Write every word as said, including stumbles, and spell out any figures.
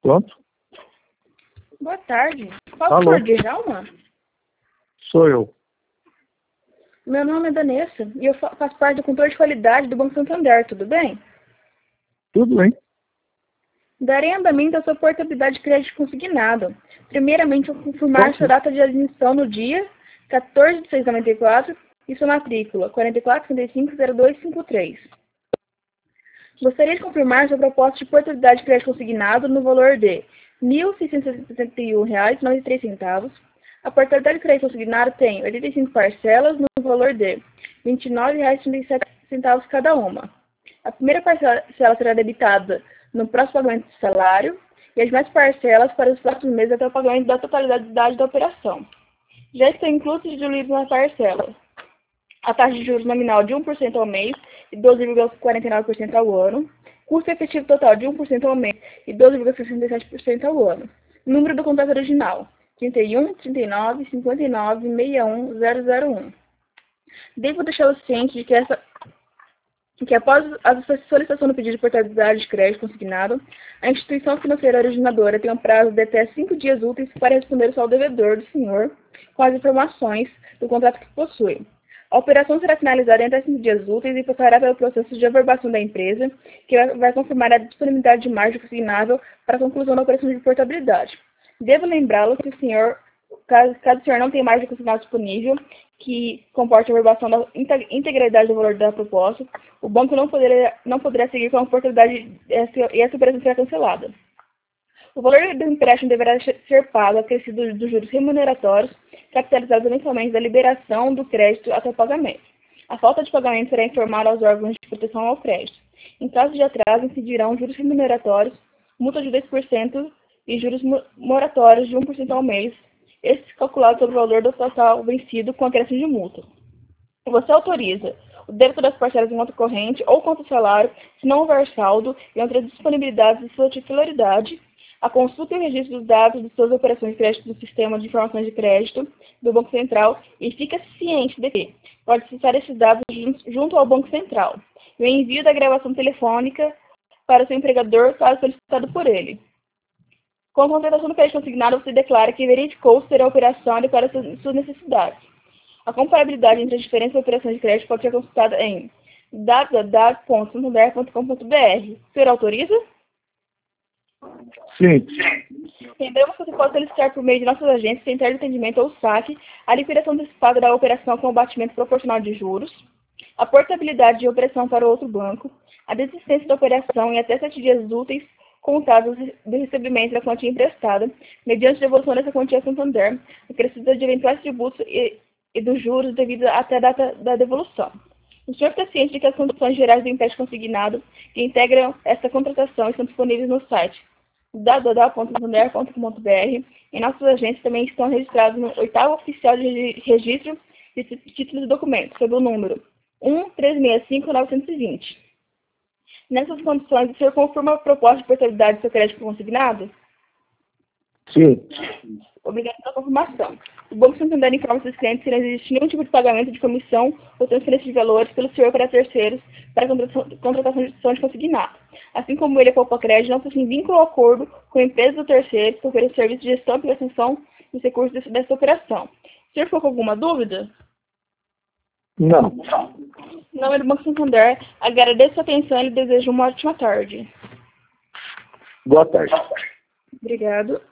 Pronto? Boa tarde. Posso Alô? falar de Djalma? Sou eu. Meu nome é Danessa e eu fa- faço parte do controle de qualidade do Banco Santander, tudo bem? Tudo bem? Darei andamento à sua portabilidade de crédito consignado. Primeiramente, eu confirmar Pronto. sua data de admissão no dia quatorze de seis de noventa e quatro e sua matrícula quatro quatro cinco cinco zero dois cinco três. Gostaria de confirmar sua proposta de portabilidade de crédito consignado no valor de mil seiscentos e setenta e um reais e noventa e três centavos. A portabilidade de crédito consignado tem oitenta e cinco parcelas no valor de vinte e nove reais e trinta e sete centavos cada uma. A primeira parcela será debitada no próximo pagamento do salário e as demais parcelas para os próximos meses até o pagamento da totalidade da operação. Já estão inclusos os juros na parcela. A taxa de juros nominal de um por cento ao mês e doze vírgula quarenta e nove por cento ao ano. Custo efetivo total de um por cento ao mês e doze vírgula sessenta e sete por cento ao ano. Número do contrato original: trinta e um, trinta e nove, cinquenta e nove, sessenta e um, zero zero um. Devo deixá-lo ciente de que, essa, que após a solicitação do pedido de portabilidade de crédito consignado, a instituição financeira originadora tem um prazo de até cinco dias úteis para responder ao devedor do senhor com as informações do contrato que possui. A operação será finalizada em até cinco dias úteis e passará pelo processo de averbação da empresa, que vai confirmar a disponibilidade de margem consignável para a conclusão da operação de portabilidade. Devo lembrá-lo que o senhor, caso, caso o senhor não tenha margem consignada disponível, que comporte a averbação da integralidade do valor da proposta, o banco não poderá, não poderá seguir com a portabilidade e essa operação será cancelada. O valor do empréstimo deverá ser pago acrescido dos juros remuneratórios, capitalizados mensalmente da liberação do crédito até o pagamento. A falta de pagamento será informada aos órgãos de proteção ao crédito. Em caso de atraso, incidirão juros remuneratórios, multa de dois por cento e juros moratórios de um por cento ao mês, esses calculados sobre o valor do total vencido com acréscimo de multa. Você autoriza o débito das parcelas em conta corrente ou conta salário, se não houver saldo e outras disponibilidades de sua titularidade, a consulta e o registro dos dados de suas operações de crédito do Sistema de Informações de Crédito do Banco Central e fica ciente de que pode acessar esses dados junto ao Banco Central e o envio da gravação telefônica para o seu empregador, caso solicitado por ele. Com a contratação do crédito consignado, você declara que verificou ser a operação adequada às suas necessidades. A comparabilidade entre as diferentes operações de crédito pode ser consultada em w w w ponto santander ponto com ponto b r. O senhor autoriza? Sim. Lembramos que você pode solicitar por meio de nossas agências, central de atendimento ou saque, a liquidação antecipada da operação com o batimento proporcional de juros, a portabilidade de operação para outro banco, a desistência da operação em até sete dias úteis contados do recebimento da quantia emprestada, mediante devolução dessa quantia a Santander, acrescida de eventuais tributos e, e dos juros devido até a data da devolução. O senhor está ciente de que as condições gerais do empréstimo consignado que integram esta contratação estão disponíveis no site w w w ponto santander ponto com ponto b r. Em nossas agências também estão registrados no oitavo oficial de registro de títulos e documentos, sob o número um três seis cinco nove dois zero. Nessas condições, o senhor confirma a proposta de portabilidade do seu crédito consignado? Sim. Obrigado pela confirmação. O Banco Santander informa seus clientes que não existe nenhum tipo de pagamento de comissão ou transferência de valores pelo senhor para terceiros para a contratação de gestão de consignado. Assim como ele, a Poupa Crédito, não possui vínculo ou acordo com a empresa do terceiro que oferece serviço de gestão e extensão dos recursos desse, dessa operação. O senhor ficou com alguma dúvida? Não. Em nome do Banco Santander, agradeço a atenção e lhe desejo uma ótima tarde. Boa tarde. Obrigado.